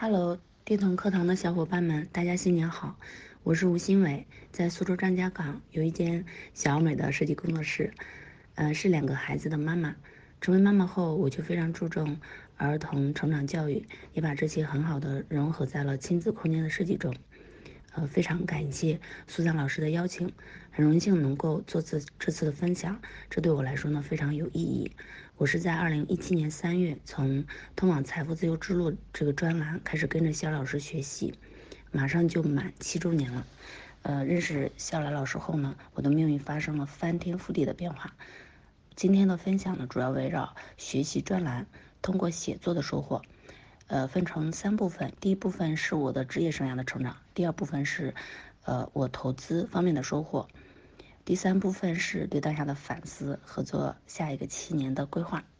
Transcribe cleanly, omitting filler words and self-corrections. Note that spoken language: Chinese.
Hello，电童课堂的小伙伴们，大家新年好！我是吴新伟，在苏州张家港有一间小而美的设计工作室，是2个孩子的妈妈。成为妈妈后，我就非常注重儿童成长教育，也把这些很好的融合在了亲子空间的设计中。非常感谢苏珊老师的邀请，很荣幸能够做这次的分享，这对我来说呢非常有意义。我是在2017年3月从通往财富自由之路这个专栏开始跟着肖老师学习，马上就满7周年了。认识肖来老师后呢，我的命运发生了翻天覆地的变化。今天的分享呢，主要围绕学习专栏通过写作的收获。分成3部分，第一部分是我的职业生涯的成长，第二部分是我投资方面的收获，第3部分是对当下的反思和做下一个7年的规划。